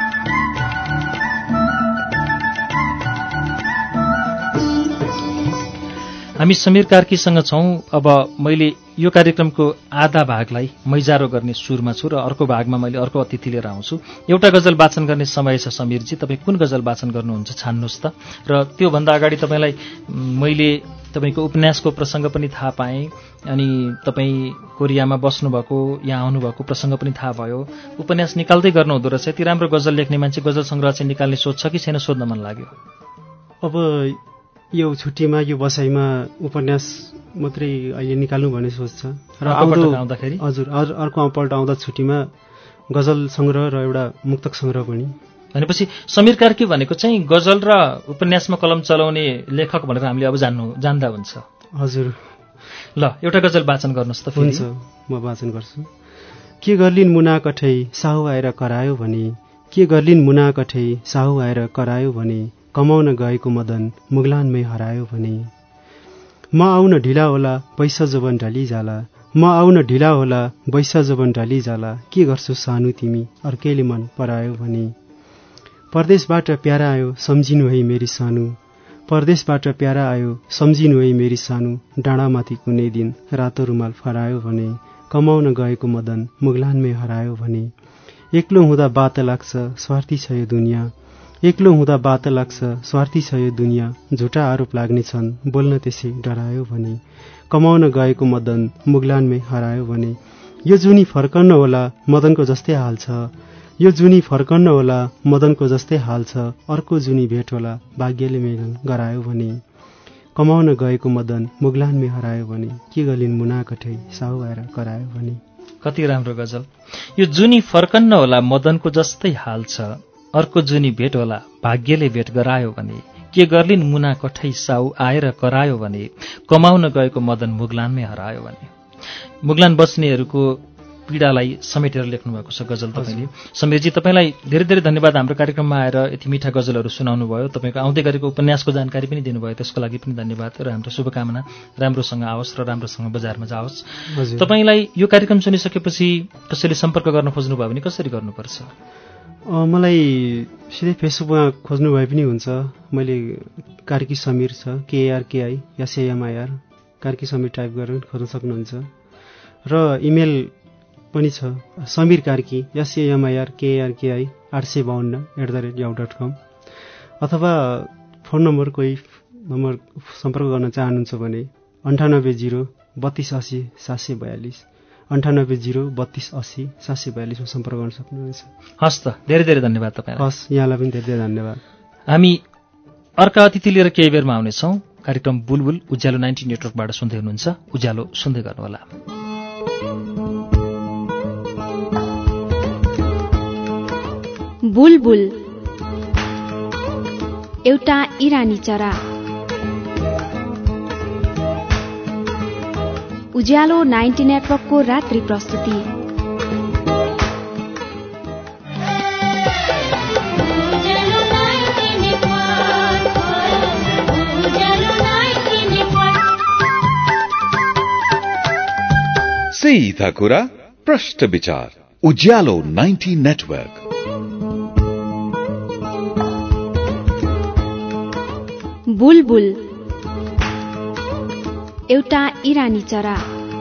S2: हामी समीर कार्कीसँग छौं। अब मैले यो कार्यक्रमको आधा भागलाई मैजारो गर्ने सुरमा छु र अर्को भागमा मैले अर्को अतिथि लिएर आउँछु। एउटा गजल वाचन गर्ने समय छ समीरजी, तपाईँ कुन गजल वाचन गर्नुहुन्छ छान्नुहोस् त। र त्योभन्दा अगाडि तपाईँलाई मैले तपाईँको उपन्यासको प्रसङ्ग पनि थाहा पाएँ, अनि तपाईँ कोरियामा बस्नुभएको, यहाँ आउनुभएको प्रसङ्ग पनि थाहा भयो। उपन्यास निकाल्दै गर्नुहुँदो रहेछ। यति राम्रो गजल लेख्ने मान्छे गजल सङ्ग्रह चाहिँ निकाल्ने सोच छ कि छैन, सोध्न मन लाग्यो।
S3: अब यो छुट्टीमा यो बसाइमा उपन्यास मात्रै अहिले निकाल्नु भन्ने सोच छ र आउँदो
S2: आउँदाखेरि
S3: हजुर अर्को पल्ट आउँदा छुट्टीमा गजल सङ्ग्रह र एउटा मुक्तक सङ्ग्रह पनि।
S2: भनेपछि समीर कार्की भनेको चाहिँ गजल र उपन्यासमा कलम चलाउने लेखक भनेर हामीले अब जान्नु जान्दा हुन्छ।
S3: हजुर।
S2: ल, एउटा गजल वाचन गर्नुहोस् त।
S3: हुन्छ, म वाचन गर्छु। के गर्लिन् मुना कठै साहु आएर करायो भने, के गर्लिन् मुना कठै साहु आएर करायो भने, कमाउन गएको मदन मुगलानमै हरायो भने। म आउन ढिला होला पैसा जोबन ढली जाला, म आउन ढिला होला पैसा जोबन ढली जाला, के गर्छु सानो तिमी अर्कैले मन परायो भने। परदेशबाट प्यारा आयो सम्झिनु है मेरी सानो, परदेशबाट प्यारा आयो सम्झिनु है मेरी सानो, डाँडामाथि कुनै दिन रातो रुमाल फरायो भने, कमाउन गएको मदन मुगलानमै हरायो भने। एक्लो हुँदा बात लाग्छ स्वार्थी छ यो दुनियाँ, एक्लो हुँदा बात लाग्छ स्वार्थी छ यो दुनियाँ, झुटा आरोप लाग्नेछन् बोल्न त्यसै डरायो भने, कमाउन गएको मदन मुगलानमै हरायो भने। यो जुनी फर्कन्न होला मदनको जस्तै हाल छ, यो जुनी फर्कन्न होला मदनको जस्तै हाल छ, अर्को जुनी भेट होला भाग्यले मेघन गरायो भने, कमाउन गएको मदन मुगलानमै हरायो भने, के गलिन् मुना कठै साहु आएर करायो भने।
S2: कति राम्रो गजल। यो जुनी फर्कन्न होला मदनको जस्तै हाल छ, अर्को जुनी भेट होला भाग्यले भेट गरायो भने, के गर्लिन् मुना कठै साउ आएर करायो भने, कमाउन गएको मदन मुगलानमै हरायो भने। मुगलान बस्नेहरूको पीडालाई समेटेर लेख्नुभएको छ गजल तपाईँले। समीरजी, तपाईँलाई धेरै धेरै धन्यवाद हाम्रो कार्यक्रममा आएर यति मिठा गजलहरू सुनाउनु भयो। तपाईँको आउँदै गरेको उपन्यासको जानकारी पनि दिनुभयो, त्यसको लागि पनि धन्यवाद र हाम्रो शुभकामना राम्रोसँग आओस् र राम्रोसँग बजारमा जाओस्। तपाईँलाई यो कार्यक्रम सुनिसकेपछि कसैले सम्पर्क गर्न खोज्नुभयो भने कसरी गर्नुपर्छ?
S3: मलाई सिधै फेसबुकमा खोज्नु भए पनि हुन्छ। मैले कार्की समीर छ, K R K I S A M I R, Karki Sameer type गरेर खोज्न सक्नुहुन्छ। र इमेल पनि छ समीर कार्की एसएएमआइआर केआरकेआई आठ सय बाहन्न at the rate Yahoo dot com. अथवा फोन नम्बर कोही नम्बर सम्पर्क गर्न चाहनुहुन्छ भने अन्ठानब्बे जिरो बत्तिस असी सात सय बयालिस अन्ठानब्बे जिरो बत्तिस असी सात सय बयालिसमा सम्पर्क गर्न सक्नुहुनेछ।
S2: हस् त, धेरै धेरै धन्यवाद तपाईँलाई।
S3: हस्, यहाँलाई पनि धेरै धेरै धन्यवाद।
S2: हामी अर्का अतिथि लिएर केही बेरमा आउनेछौँ। कार्यक्रम बुलबुल उज्यालो नाइन्टी नेटवर्कबाट सुन्दै हुनुहुन्छ। उज्यालो सुन्दै गर्नुहोला।
S1: बुलबुल एउटा इरानी चरा। उज्यालो नाइन्टी नेटवर्कको रात्रि प्रस्तुति।
S4: सीधा कुरा प्रश्न विचार। उज्यालो नाइन्टी नेटवर्क।
S1: बुलबुल एउटा इरानी चरा।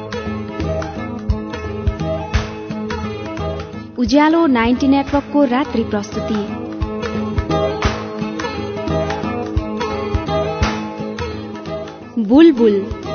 S1: उज्यालो नाइन्टी नेटवर्कको रात्रि प्रस्तुति। बुलबुल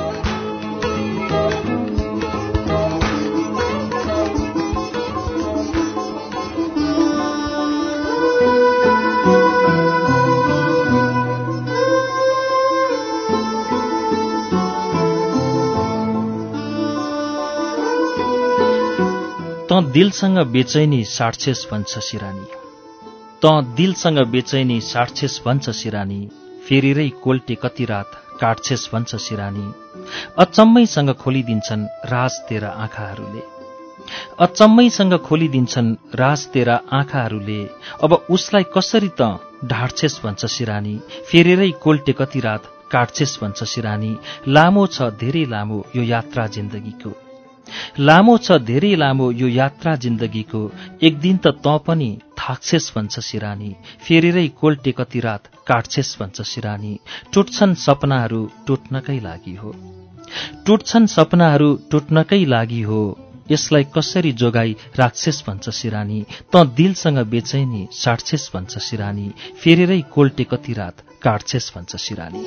S2: त दिलसँग बेचैनी साक्षेस भन्छ सिरानी, त दिलसँग बेचैनी साक्षेस भन्छ सिरानी, फेरिरै कोल्टे कति रात काट्छेस भन्छ सिरानी। अचम्मैसँग खोलिदिन्छन् राज तेरा आँखाहरूले, अचम्मैसँग खोलिदिन्छन् राज तेरा आँखाहरूले, अब उसलाई कसरी त ढाड्छेस भन्छ सिरानी, फेरिरै कोल्टे कति रात काट्छेस भन्छ सिरानी। लामो छ धेरै लामो यो यात्रा जिन्दगीको, लामो छ धेरै लामो यो यात्रा जिन्दगीको, एक दिन त तँ पनि थाक्छेस भन्छ सिरानी, फेरिरै कोल्टे कति रात काट्छेस भन्छ सिरानी। टुट्छन् सपनाहरू टुट्नकै लागि हो, टुट्छन् सपनाहरू टुट्नकै लागि हो, यसलाई कसरी जोगाई राख्छेस भन्छ सिरानी। तँ दिलसँग बेचैनी साट्छेस भन्छ सिरानी, फेरिरै कोल्टे कति रात काट्छेस भन्छ सिरानी।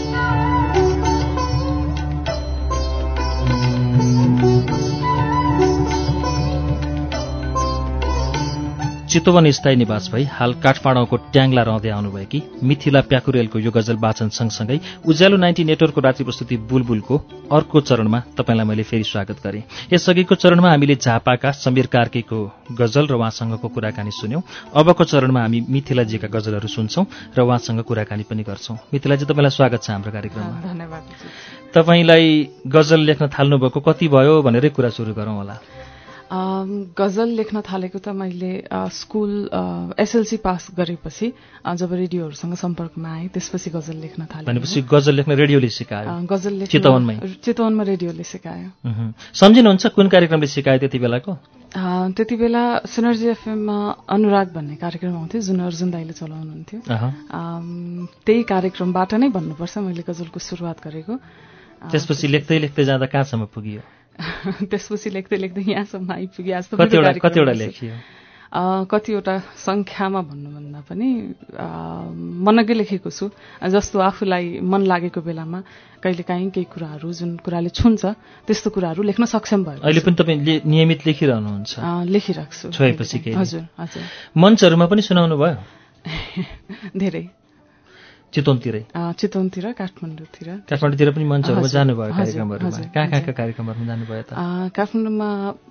S2: चितवन स्थायी निवास भई हाल काठमाडौँको ट्याङ्ला रहँदै आउनुभएकी मिथिला प्याकुरेलको यो गजल वाचन सँगसँगै उज्यालो नाइन्टी नेटवर्कको रात्रि प्रस्तुति बुलबुलको अर्को चरणमा तपाईँलाई मैले फेरि स्वागत गरेँ। यसअघिको चरणमा हामीले झापाका समीर कार्कीको गजल र उहाँसँगको कुराकानी सुन्यौं। अबको चरणमा हामी मिथिलाजीका गजलहरू सुन्छौं र उहाँसँग कुराकानी पनि गर्छौं। मिथिलाजी, तपाईँलाई स्वागत छ हाम्रो कार्यक्रममा।
S5: धन्यवाद।
S2: तपाईँलाई गजल लेख्न थाल्नुभएको कति भयो भनेरै कुरा सुरु गरौँ होला।
S5: गजल लेख्न थालेको त मैले स्कुल एसएलसी पास गरेपछि जब रेडियोहरूसँग सम्पर्कमा आएँ त्यसपछि गजल लेख्न थालेँ।
S2: भनेपछि गजल लेख्न रेडियोले सिकायो?
S5: गजल लेख्न
S2: चितवनमै
S5: चितवनमा रेडियोले सिकायो।
S2: सम्झिनुहुन्छ कुन कार्यक्रमले सिकायो त्यति बेलाको?
S5: त्यति बेला सिनर्जी एफएममा अनुराग भन्ने कार्यक्रम आउँथ्यो जुन अर्जुन दाइले चलाउनुहुन्थ्यो। त्यही कार्यक्रमबाट नै भन्नुपर्छ मैले गजलको सुरुवात गरेको।
S2: त्यसपछि लेख्दै लेख्दै जाँदा कहाँसम्म पुगियो?
S5: त्यसपछि लेख्दै लेख्दै यहाँसम्म आइपुगे।
S2: कतिवटा कतिवटा लेखियो?
S5: कतिवटा सङ्ख्यामा भन्नुभन्दा पनि मनग्गै लेखेको छु। जस्तो आफूलाई मन लागेको बेलामा कहिलेकाहीँ केही कुराहरू जुन कुराले छुन्छ त्यस्तो कुराहरू लेख्न सक्षम भयो।
S2: अहिले पनि तपाईँ नियमित लेखिरहनुहुन्छ?
S5: लेखिरहेको छु
S2: छोएपछि केही।
S5: हजुर हजुर।
S2: मञ्चहरूमा पनि सुनाउनु भयो?
S5: धेरै।
S2: चितवनतिरै?
S5: चितवनतिर, काठमाडौँतिर।
S2: काठमाडौँतिर पनि मञ्चहरूमा जानुभयो कार्यक्रमहरूमा? कहाँ कहाँका कार्यक्रमहरूमा जानुभयो त?
S5: काठमाडौँमा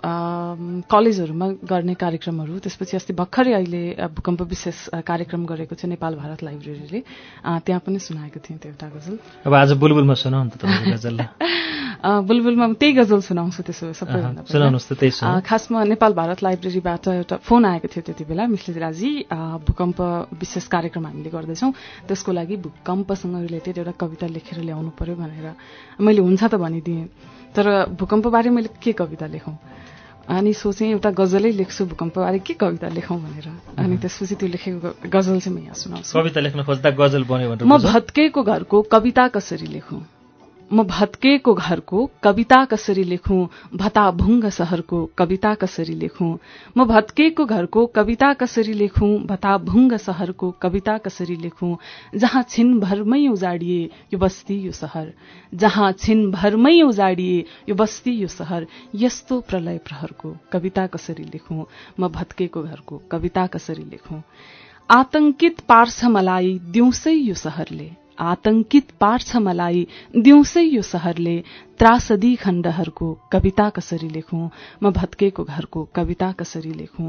S5: कलेजहरूमा गर्ने कार्यक्रमहरू, त्यसपछि अस्ति भर्खरै अहिले भूकम्प विशेष कार्यक्रम गरेको छ नेपाल भारत लाइब्रेरीले, त्यहाँ पनि सुनाएको थिएँ त्यो एउटा गजल।
S2: अब आज बुलबुलमा सुनाउनु त तपाईँको गजललाई।
S5: बुलबुलमा त्यही गजल सुनाउँछु त्यसो भए सबैभन्दा पहिला।
S2: सुनाउनुहोस् त त्यही सुनाउँ।
S5: खासमा नेपाल भारत लाइब्रेरीबाट एउटा फोन आएको थियो त्यति बेला, मिश्रजी भूकम्प विशेष कार्यक्रम हामीले गर्दैछौँ, त्यसको लागि भूकम्पसँग रिलेटेड एउटा कविता लेखेर ल्याउनु पर्यो भनेर मैले हुन्छ त भनिदिएँ। तर भूकम्पबारे मैले के कविता लेखौँ अनि सोचेँ एउटा गजलै लेख्छु भूकम्पबारे के कविता लेखौँ भनेर। अनि त्यसपछि त्यो लेखेको गजल चाहिँ म यहाँ सुनाउँछु।
S2: कविता लेख्न खोज्दा गजल बन्यो भनेर?
S5: म भत्केको घरको कविता कसरी लेखौँ, म भत्केको घरको कविता कसरी लेखौँ, भताभुङ्ग सहरको कविता कसरी लेखौँ, म भत्केको घरको कविता कसरी लेखौँ, भताभुङ्ग सहरको कविता कसरी लेखौँ, जहाँ छिनभरमै उजाडिए यो बस्ती यो सहर, जहाँ छिनभरमै उजाडिए यो बस्ती यो सहर, यस्तो प्रलय प्रहरको कविता कसरी लेखौँ, म भत्केको घरको कविता कसरी लेखौँ। आतंकित पार्छ मलाई दिउँसै यो सहरले, आतंकित पार्छ मलाई दिउँसै यो सहरले, त्रासदी खण्डहरूको कविता कसरी लेखौँ, म भत्केको घरको कविता कसरी लेखौँ।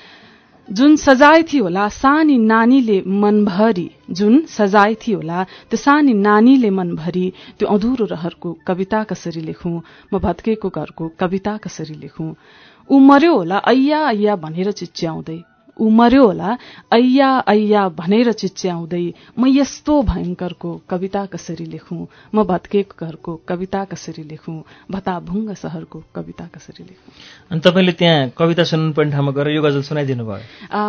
S5: जुन सजाय थियो होला सानी नानीले मनभरि, जुन सजाय थियो होला त्यो सानी नानीले मनभरि, त्यो अधुरो रहरको कविता कसरी लेखौँ, म भत्केको घरको कविता कसरी लेखौँ। ऊ मर्यो होला ऐया ऐया भनेर चिच्याउँदै, ऊ मर्यो होला ऐया ऐया भनेर चिच्याउँदै, म यस्तो भयंकरको कविता कसरी लेखौँ, म भत्केको घरको कविता कसरी लेखौँ, भताभुङ्ग सहरको कविता कसरी लेखौँ।
S2: अनि तपाईँले त्यहाँ कविता सुनाउनु पर्ने ठाउँमा गएर यो गजल सुनाइदिनु भयो?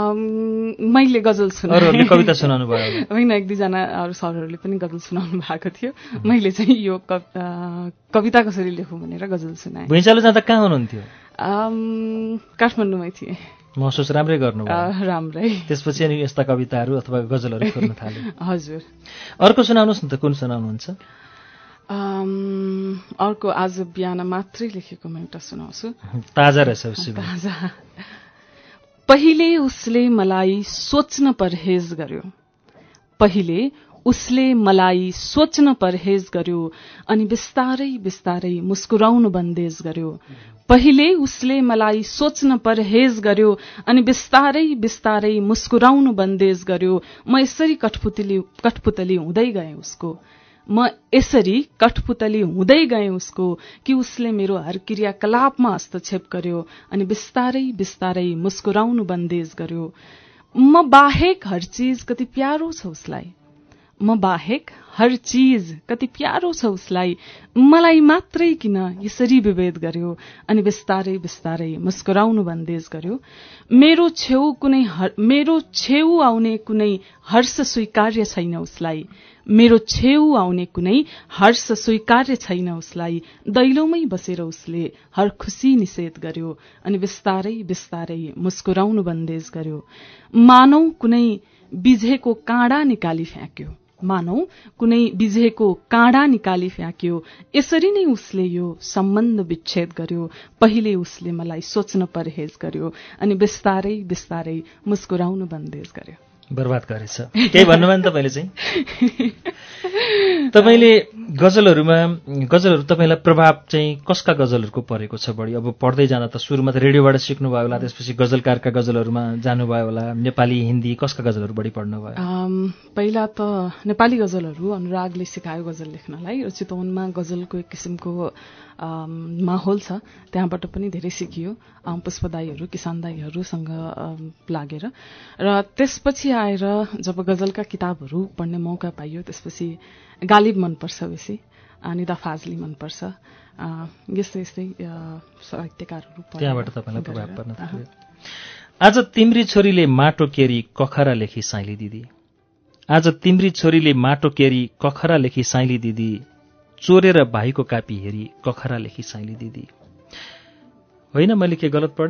S5: मैले गजल सुनाएँ,
S2: अरूहरूले कविता सुनाउनु भयो?
S5: होइन, एक दुईजना अरू सरहरूले पनि गजल सुनाउनु भएको थियो। मैले चाहिँ यो कविता कसरी लेखौँ भनेर गजल सुनाएँ।
S2: भुइँचालो जाँदा कहाँ हुनुहुन्थ्यो?
S5: काठमाडौँमै थिएँ।
S2: महसुस राम्रै गर्नुभयो?
S5: राम्रै।
S2: त्यसपछि अनि यस्ता कविताहरू अथवा गजलहरू खोज्न थाले?
S5: हजुर।
S2: अर्को सुनाउनुहोस् न त, कुन सुनाउनुहुन्छ?
S5: अर्को आज बिहान मात्रै लेखेको म एउटा सुनाउँछु।
S2: ताजा रहेछ?
S5: ताजा। पहिले उसले मलाई सोच्न परहेज गर्यो, पहिले उसले मलाई सोच्न परहेज गर्यो, अनि बिस्तारै बिस्तारै मुस्कुराउनु बन्देज गर्यो। पहिले उसले मलाई सोच्न परहेज गर्यो, अनि बिस्तारै बिस्तारै मुस्कुराउनु बन्देज गर्यो। म यसरी कठपुतली कठपुतली हुँदै गएँ उसको, म यसरी कठपुतली हुँदै गएँ उसको, कि उसले मेरो हर क्रियाकलापमा हस्तक्षेप गर्यो, अनि बिस्तारै बिस्तारै मुस्कुराउनु बन्देज गर्यो। म बाहेक हर चीज कति प्यारो छ उसलाई, म बाहेक हर चीज कति प्यारो छ उसलाई, मलाई मात्रै किन यसरी विभेद गर्यो, अनि बिस्तारै बिस्तारै मुस्कुराउनु बन्देज गर्यो। मेरो छेउ कुनै मेरो छेउ आउने कुनै हर्ष स्वीकार्य छैन उसलाई, मेरो छेउ आउने कुनै हर्ष स्वीकार्य छैन उसलाई। दैलोमै बसेर उसले हर खुसी निषेध गर्यो, अनि बिस्तारै बिस्तारै मुस्कुराउनु बन्देज गर्यो। मानौ कुनै बिझेको काँडा निकाली फ्याँक्यो, मानौ कुनै बिझेको काँडा निकाली फ्याँक्यो, यसरी नै उसले यो सम्बन्ध विच्छेद गर्यो। पहिले उसले मलाई सोच्न परहेज गर्यो, अनि बिस्तारै बिस्तारै मुस्कुराउनु बन्देज गर्यो।
S2: बर्बाद गरेछ। केही भन्नुभयो नि तपाईँले चाहिँ? तपाईँले गजलहरूमा गजलहरू तपाईँलाई प्रभाव चाहिँ कसका गजलहरूको परेको छ बढी? अब पढ्दै जाँदा त सुरुमा त रेडियोबाट सिक्नुभयो होला, त्यसपछि गजलकारका गजलहरूमा जानुभयो होला, नेपाली हिन्दी कसका गजलहरू बढी पढ्नुभयो?
S5: पहिला त नेपाली गजलहरू अनुरागले सिकायो गजल लेख्नलाई, र चितवनमा गजलको एक किसिमको माहौल छ, त्यहाँबाट पनि धेरै सिकियो, पुष्पदाईहरू किसान दाईहरूसँग लागेर। र त्यसपछि आएर जब गजलका किताबहरू पढ्ने मौका पाइयो, त्यसपछि गालिब मनपर्छ बेसी, निदा फाजली मनपर्छ, यस्तै यस्तै साहित्यकारहरू
S2: त्यहाँबाट तपाईँलाई प्रभाव पर्न थाल्यो। आज तिम्री छोरीले माटो केरी कखरा लेखी साइली दिदी, आज तिम्री छोरीले माटो केरी कखरा लेखी साइली दिदी, चोरेर भाइको कापी हेरी कखरा लेखी साइली दिदी। होइन, मैले के गलत पढेँ?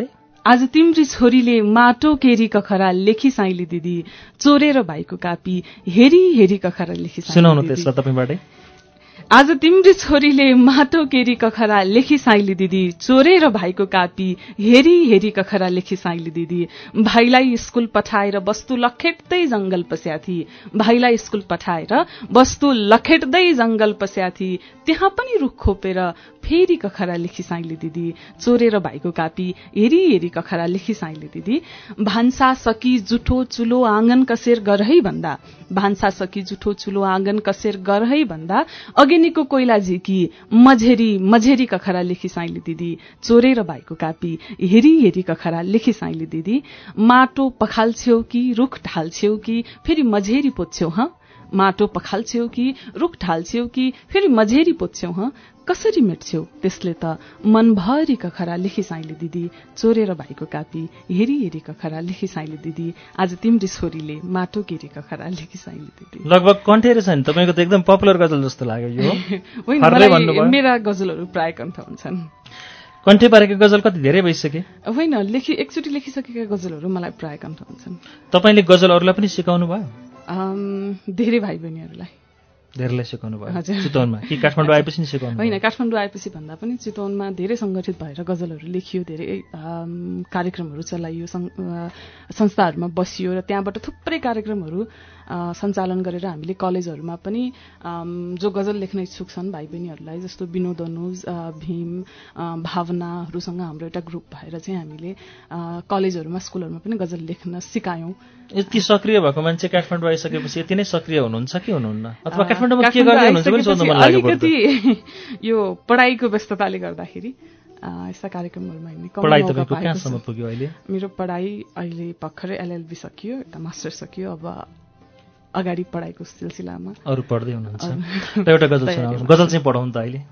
S5: आज तिम्री छोरीले माटो केरी कखरा लेखी साइली दिदी चोरेर भाइको कापी हेरी हेरी कखरा लेखी
S2: सुनाउनु त्यसलाई तपाईबाटै।
S5: आज तिम्री छोरीले माटो केरी कखरा लेखी साइली दिदी चोरेर भाइको कापी हेरी हेरी कखरा लेखी साइली दिदी भाइलाई स्कूल पठाएर वस्तु लखेट्दै जंगल पस्याथी भाइलाई स्कूल पठाएर वस्तु लखेट्दै जंगल पस्याथी त्यहाँ पनि रुख खोपेर फेरि कखरा लेखी साइली दिदी चोरेर भाइको कापी हेरी हेरी कखरा लेखी साइली दिदी भान्सा सकी जुठो चुलो आँगन कसेर गरहै भन्दा भान्सा सकी जुठो चुलो आँगन कसेर गरहै भन्दा अगेनीको कोइला झिकी मझेरी मझेरी कखरा लेखी साइली दिदी चोरेर भाइको कापी हेरी हेरी कखरा लेखी साइली दिदी माटो पखाल्छ्यौ कि रुख ढाल्छ्यौ कि फेरि मझेरी पोच्छ्यौ ह माटो पखाल्छ्यौ कि रुख ढाल्छ्यौ कि फेरि मझेरी पोच्छ्यौ ह कसरी मेट्छ्यौ त्यसले त मनभरि कखरा लेखी साइली दिदी चोरेर भाइको कापी हेरी हेरी कखरा लेखी साइली दिदी आज तिम्री छोरीले माटो केरी कखरा लेखी साइली दिदी।
S2: लगभग कन्ठेर छ नि तपाईको त एकदम पपुलर गजल जस्तो लाग्यो यो।
S5: होइन मलाई मेरा गजलहरू प्राय कण्ठ हुन्छन्।
S2: कण्ठे पारेको गजल कति धेरै भइसके?
S5: होइन लेखी एकचोटि लेखिसकेका गजलहरू मलाई प्राय कण्ठ हुन्छन्।
S2: तपाईले गजल अरूलाई पनि सिकाउनु भयो?
S5: धेरै भाइ बहिनीहरूलाई
S2: धेरैलाई सिकाउनु भयो चितवनमा कि काठमाडौँ आएपछि नि सिकाउनु?
S5: होइन काठमाडौँ आएपछि भन्दा पनि चितवनमा धेरै संगठित भएर गजलहरू लेखियो धेरै कार्यक्रमहरू चलाइयो संस्थाहरूमा बसियो र त्यहाँबाट थुप्रै कार्यक्रमहरू सञ्चालन गरेर हामीले कलेजहरूमा पनि जो गजल लेख्न इच्छुक छन् भाइ बहिनीहरूलाई जस्तो विनोद अनुज भीम भावनाहरूसँग हाम्रो एउटा ग्रुप भएर चाहिँ हामीले कलेजहरूमा स्कुलहरूमा पनि गजल लेख्न सिकायौं।
S2: यति सक्रिय भएको मान्छे काठमाडौँ आइसकेपछि यति नै सक्रिय हुनुहुन्छ कि हुनुहुन्न? अथवा काठमाडौँमा के गर्दै हुनुहुन्छ पनि सोध्न मन लाग्यो।
S5: अलिकति यो पढाइको व्यस्तताले गर्दाखेरि यस्ता कार्यक्रमहरूमा हिँड्ने
S2: पढाइ तपाईको कहाँसम्म पुग्यो अहिले?
S5: मेरो पढाइ अहिले भर्खरै एलएलबी सकियो, एउटा मास्टर सकियो, अब अगाडि पढाइको सिलसिलामा
S2: अरु पढ्दै हुनुहुन्छ। र एउटा गजल सुनाउनु, गजल चाहिँ पढाउनु त अहिले।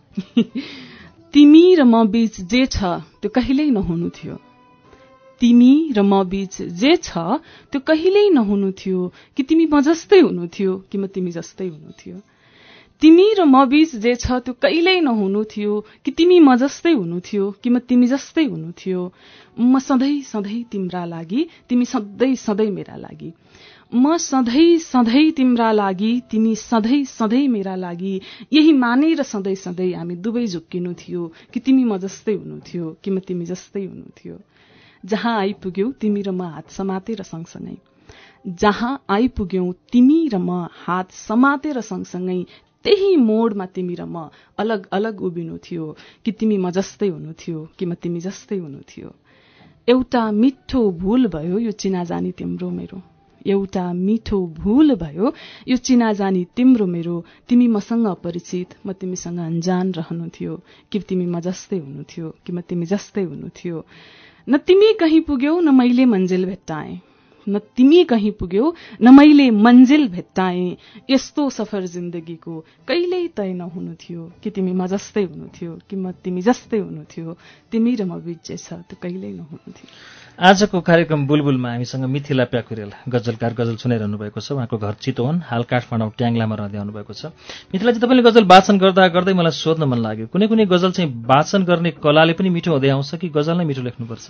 S5: तिमी र म बीच जे छ त्यो कहिल्यै नहुनु थियो, तिमी र म बीच जे छ त्यो कहिल्यै नहुनु थियो, कि तिमी म जस्तै हुनु थियो कि म तिमी जस्तै हुनु थियो। तिमी र म बीच जे छ त्यो कहिल्यै नहुनु थियो, कि तिमी म जस्तै हुनु थियो कि म तिमी जस्तै हुनु थियो। म सधैँ सधैँ तिम्रा लागि, तिमी सधैँ सधैँ मेरा लागि। म सधैँ सधैँ तिम्रा लागि, तिमी सधैँ सधैँ मेरा लागि। यही मानेर सधैँ सधैँ हामी दुवै झुक्किनु थियो, कि तिमी म जस्तै हुनु थियो कि म तिमी जस्तै हुनु थियो। जहाँ आइपुग्यौ तिमी र म हात समातेर सँगसँगै, जहाँ आइपुग्यौ तिमी र म हात समातेर सँगसँगै, त्यही मोडमा तिमी र म अलग अलग उभिनु थियो, कि तिमी म जस्तै हुनु थियो कि म तिमी जस्तै हुनु थियो। एउटा मिठो भूल भयो यो चिनाजानी तिम्रो मेरो, एउटा मिठो भूल भयो यो चिनाजानी तिम्रो मेरो। तिमी मसँग अपरिचित, म तिमीसँग अनजान रहनु थियो, कि तिमी म जस्तै हुनु थियो कि म तिमी जस्तै हुनु थियो। न तिमी कहीँ पुग्यौ न मैले मन्जिल भेट्टाएँ, न तिमी कहीँ पुग्यौ न मैले मन्जिल भेट्टाएँ। यस्तो सफर जिन्दगीको कहिल्यै तय नहुनु थियो, कि तिमी म जस्तै हुनु थियो कि म तिमी जस्तै हुनु थियो। तिमी र म बीच जे छ त्यो कहिल्यै नहुनु थियो।
S2: आजको कार्यक्रम बुलबुलमा हामीसँग मिथिला प्याकुरेल गजलकार गजल सुनाइरहनु भएको छ। उहाँको घर चितवन, हाल काठमाडौँ ट्याङ्लामा रहँदै आउनुभएको छ। मिथिलाजी, तपाईँले गजल वाचन गर्दा गर्दै मलाई सोध्न मन लाग्यो, कुनै कुनै गजल चाहिँ वाचन गर्ने कलाले पनि मिठो हुँदै आउँछ कि गजल नै मिठो लेख्नुपर्छ?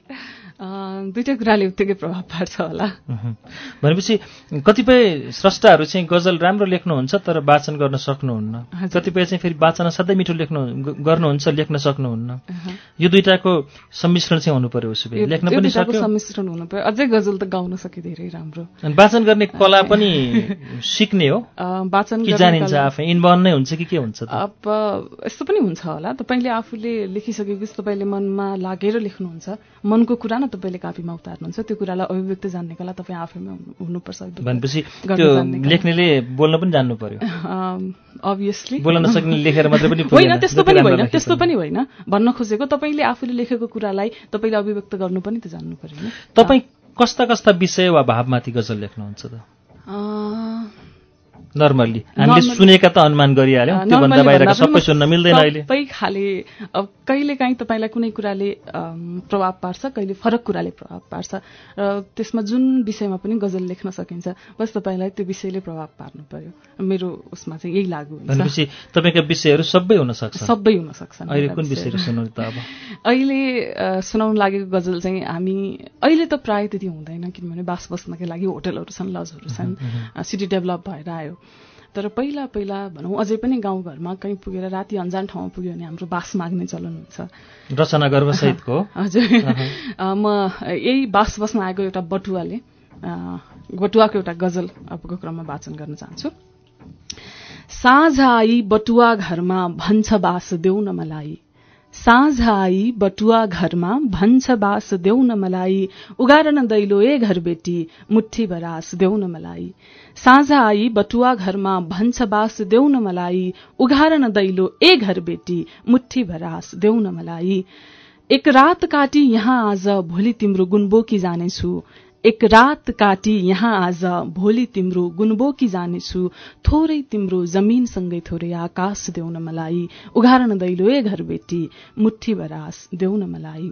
S5: दुईटा कुराले उत्तिकै प्रभाव पार्छ होला।
S2: भनेपछि कतिपय स्रष्टाहरू चाहिँ गजल राम्रो लेख्नुहुन्छ तर वाचन गर्न सक्नुहुन्न, कतिपय चाहिँ फेरि वाचन असाध्यै मिठो लेख्नु गर्नुहुन्छ लेख्न सक्नुहुन्न। यो दुईटाको सम्मिश्रण चाहिँ हुनु पर्यो। उसो भए लेख्न पनि सक्यो,
S5: सम्मिश्रण हुनु पर्यो। अझै गजल त गाउन सके धेरै राम्रो।
S2: अनि वाचन गर्ने कला पनि सिक्ने हो,
S5: वाचन
S2: कि जानिन्छ आफै इन्भर्न नै हुन्छ कि के हुन्छ?
S5: अब यस्तो पनि हुन्छ होला, तपाईँले आफूले लेखिसकेपछि तपाईँले मनमा लागेर लेख्नुहुन्छ, मनको कुरा न तपाईँले कापीमा उतार्नुहुन्छ, त्यो कुरालाई अभिव्यक्त जान्ने कला तपाईँ आफैमा हुनुपर्छ।
S2: भनेपछि त्यो लेख्नेले बोल्न पनि जान्नु पर्यो।
S5: अभियसली
S2: बोल्न नसक्ने लेखेर मात्रै पनि
S5: होइन, त्यस्तो पनि होइन, त्यस्तो पनि होइन। भन्न खोजेको तपाईँले आफूले लेखेको कुरालाई तपाईँले अभिव्यक्त गर्नु पनि त जान्नु पर्यो नि।
S2: तपाईँ कस्ता कस्ता विषय वा भावमाथि गजल लेख्नुहुन्छ त? नर्मल्ली हामीले सुनेका त अनुमान गरिहाल्यौँ, त्योभन्दा बाहिरका सबै सुन्न मिल्दैन अहिले।
S5: सबै खाले अब कहिलेकाहीँ तपाईँलाई कुनै कुराले प्रभाव पार्छ, कहिले फरक कुराले प्रभाव पार्छ र त्यसमा जुन विषयमा पनि गजल लेख्न सकिन्छ, बस तपाईँलाई त्यो विषयले प्रभाव पार्नु पर्यो। मेरो उसमा चाहिँ यही लागु हुन्छ।
S2: भनेपछि तपाईँका विषयहरू सबै हुन सक्छन्?
S5: सबै हुन सक्छन्।
S2: अहिले कुन विषयहरू सुनाउनु त? अब
S5: अहिले सुनाउन लागेको गजल चाहिँ हामी अहिले त प्रायः त्यति हुँदैन, किनभने बास बस्नका लागि होटलहरू छन्, लजहरू छन्, सिटी डेभलप भएर आयो। तर पहिला पहिला भनौँ अझै पनि गाउँघरमा कहीँ पुगेर राति अन्जान ठाउँमा पुग्यो भने हाम्रो बास माग्ने चलन हुन्छ।
S2: रचना गर्वसहितको?
S5: हजुर। म यही बास बस्न आएको एउटा बटुवाले बटुवाको एउटा गजल अबको क्रममा वाचन गर्न चाहन्छु। साँझ आई बटुवा घरमा भन्छ बास देऊ न मलाई, साँझ आई बटुवा घरमा भन्छ बास देऊ न मलाई, उगार न दैलो ए घर बेटी मुट्ठी भरास देऊ न मलाई। साँझ आई बटुवा घरमा भन्छ बास देऊ न मलाई, उगार न दैलो ए घर बेटी मुट्ठी भरास देऊ न मलाई। एक रात काटी यहाँ आज भोलि तिम्रो गुणबोकी जानेछु, एक रात काटी यहाँ आज भोलि तिम्रो गुणबोकी जानेछु, थोरै तिम्रो जमीनसँगै थोरै आकाश देऊ न मलाई, उघार न दैलो ए घर बेटी मुट्ठी भरास देऊ न मलाई।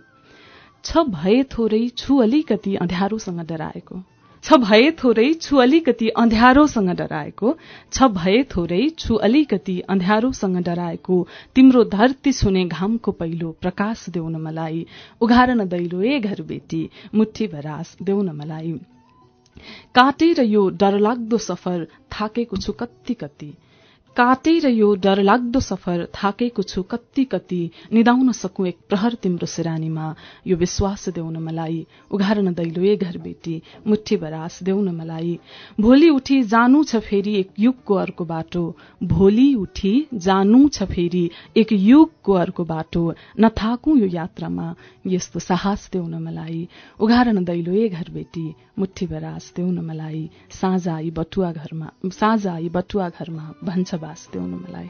S5: छ भए थोरै छु अलिकति अँध्यारोसँग डराएको, छ भए थोरै छु अलिकति अँध्यारोसँग डराएको, छ भए थोरै छु अलिकति अँध्यारोसँग डराएको, तिम्रो धरती छुने घामको पहिलो प्रकाश देऊ न मलाई, उघार न दैलो ए घर बेटी मुट्ठी भरास देऊ न मलाई। काटेर यो डरलाग्दो सफर थाकेको छु कति कति, काटेर यो डरलाग्दो सफर थाकेको छु कति कति, निदाउन सकूं एक प्रहर तिम्रो सिरानीमा यो विश्वास देऊ न मलाई, उघार न दैलो ए घर बेटी मुट्ठी भरास देऊ न मलाई। भोलि उठी जानु छ फेरि एक युगको अर्को बाटो, भोलि उठी जानु छ फेरि एक युगको अर्को बाटो, नथाकूं यो यात्रामा यस्तो साहस देऊ न मलाई, उघार न दैलो ए घर बेटी मुट्ठी भरास देऊ न मलाई। साँझ आई बटुवा घरमा साँझ आई बटुवा घरमा भन्छ बास देऊ न मलाई।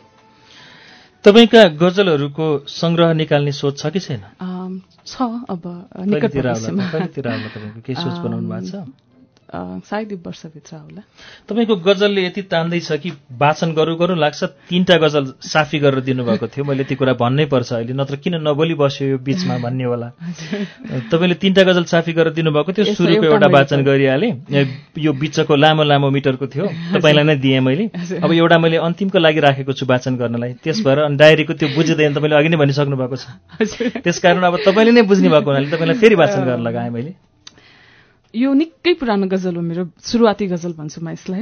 S2: तपाईका गजलहरूको संग्रह निकाल्ने सोच छ कि छैन?
S5: छ। अब निकट भविष्यमा
S2: केही सोच बनाउनु भएको छ?
S5: सायद एक वर्षभित्र होला।
S2: तपाईँको गजलले यति तान्दैछ कि वाचन गरौँ गरौँ लाग्छ। तीनटा गजल साफी गरेर दिनुभएको थियो, मैले ती कुरा भन्नै पर्छ अहिले, नत्र किन नबोली बस्यो यो बीचमा भन्ने होला। तपाईँले तीनटा गजल साफी गरेर दिनुभएको थियो, सुरुको एउटा वाचन गरिहालेँ, यो बिचको लामो लामो मिटरको थियो, तपाईँलाई नै दिएँ मैले। अब एउटा मैले अन्तिमको लागि राखेको छु वाचन गर्नलाई, त्यस भएर डायरीको त्यो बुझिँदैन, तपाईँले अघि नै भनिसक्नु भएको छ। त्यसकारण अब तपाईँले नै बुझ्ने भएको हुनाले तपाईँलाई फेरि वाचन गर्न लगाएँ मैले।
S5: यो निकै पुरानो गजल हो मेरो, सुरुवाती गजल भन्छु म यसलाई।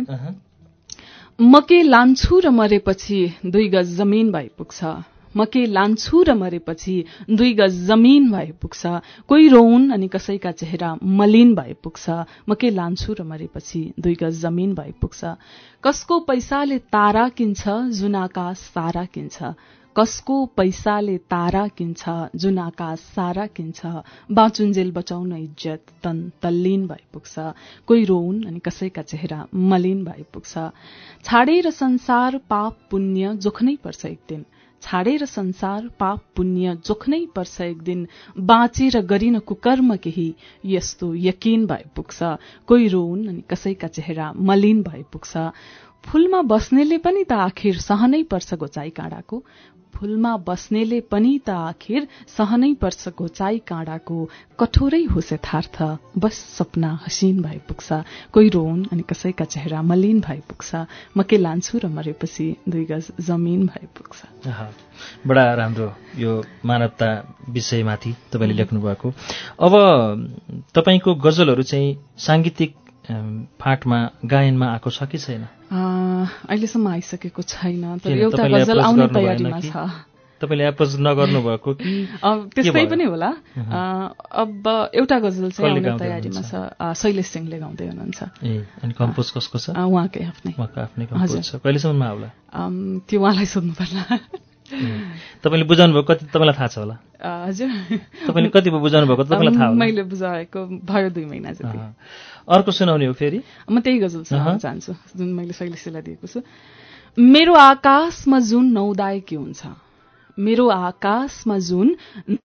S5: म के लान्छु र मरेपछि दुई गज जमिन भइ पुग्छ, म के लान्छु र मरेपछि दुई गज जमिन भए पुग्छ, कोही रोउन् अनि कसैका चेहरा मलिन भए पुग्छ, म के लान्छु र मरेपछि दुई गज जमिन भए पुग्छ। कसको पैसाले तारा किन्छ जुन आकाश सारा किन्छ, कसको पैसाले तारा किन्छ जुन आकाश सारा किन्छ, बाँचुन्जेल बचाउन इज्जत तन तल्लीन भए पुग्छ, कोही रोउन् अनि कसैका चेहरा मलिन भए पुग्छ। छाडेर संसार पाप पुण्य जोख्नै पर्छ एक दिन, छाडेर संसार पाप पुण्य जोख्नै पर्छ एक दिन, बाँचेर गरिन कुकर्म केही यस्तो यकिन भए पुग्छ, कोही रोउन् अनि कसैका चेहरा मलिन भए पुग्छ। फूलमा बस्नेले पनि त आखिर सहनै पर्छ घोचाइ काँडाको, फूलमा बस्नेले पनि त आखिर सहनै पर्छ घोचाइ काँडाको, कठोरै होस् यथार्थ बस सपना हसीन भए पुग्छ, कोही रोउन् अनि कसैका चेहरा मलिन भए पुग्छ, म के लान्छु र मरेपछि दुई गज जमिन भए पुग्छ।
S2: बडा राम्रो यो मानवता विषयमाथि तपाईँले लेख्नु भएको। अब तपाईँको गजलहरू चाहिँ साङ्गीतिक फाँटमा गायनमा आएको छ कि छैन?
S5: अहिलेसम्म आइसकेको छैन, तर एउटा गजल आउने तयारीमा छ।
S2: तपाईँले एप्रोच नगर्नु भएको कि
S5: त्यस्तै पनि होला। अब एउटा गजल चाहिँ आउने तयारीमा छ, शैलेश सिंहले गाउँदै हुनुहुन्छ।
S2: ए अनि कम्पोज कसको छ?
S5: उहाँकै आफ्नै।
S2: उहाँको आफ्नै कम्पोज छ। कहिलेसम्ममा आउला?
S5: त्यो उहाँलाई सोध्नु पर्ला।
S2: तपाईँले बुझाउनु भएको कति तपाईँलाई थाहा छ होला?
S5: हजुर,
S2: तपाईँले कति बुझाउनु भएको तपाईँलाई थाहा होला?
S5: मैले बुझाएको भयो दुई महिना जति।
S2: अर्को सुनाउने हो फेरि?
S5: म त्यही गजल सुनाउन चाहन्छु जुन मैले शैलेशलाई दिएको छु। मेरो आकाशमा जुन नौदाय के हुन्छ, मेरो आकाशमा जुन